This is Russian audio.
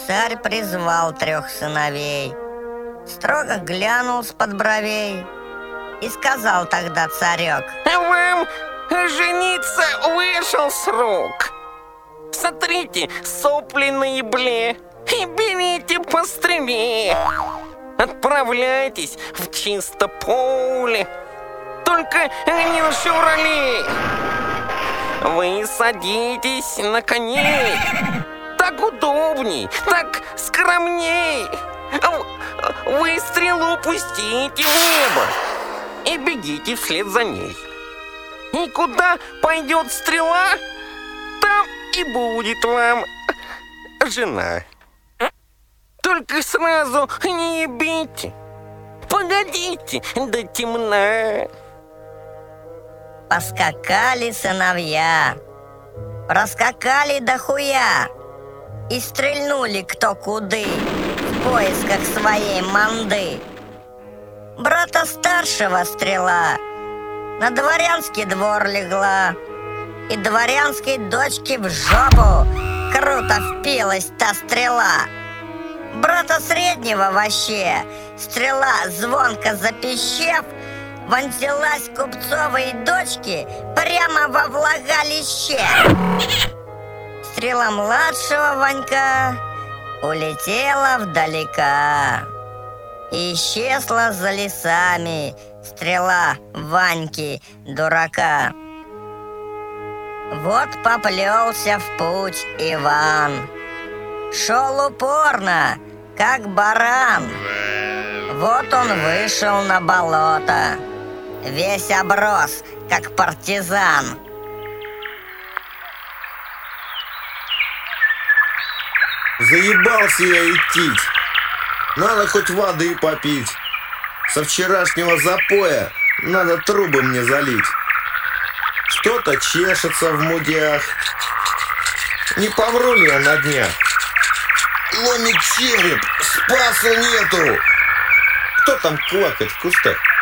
Царь призвал 3 сыновей, строго глянул с-под бровей и сказал тогда царек: «Вам жениться вышел с рук. Сотрите сопли на ебле и берите постреле. Отправляйтесь в чисто поле, только не на «Шевроле». Вы садитесь на коней, так удобней, так скромней. Вы стрелу пустите в небо и бегите вслед за ней. И куда пойдет стрела, там и будет вам жена. Только сразу не ебите, погодите до темна». Поскакали сыновья, проскакали до хуя и стрельнули кто куды в поисках своей манды. Брата старшего стрела на дворянский двор легла, и дворянской дочке в жопу круто впилась та стрела. Брата среднего вообще стрела, звонко запищев, вонзилась купцовой дочке прямо во влагалище. Стрела младшего Ванька улетела вдалека и исчезла за лесами стрела Ваньки дурака. Вот поплелся в путь Иван, шел упорно, как баран. Вот он вышел на болото, весь оброс, как партизан. Заебался я идти. Надо хоть воды попить. Со вчерашнего запоя надо трубы мне залить. Что-то чешется в мудях. Не помру ли я на днях? Ломит череп, спасу нету. Кто там квакает в кустах?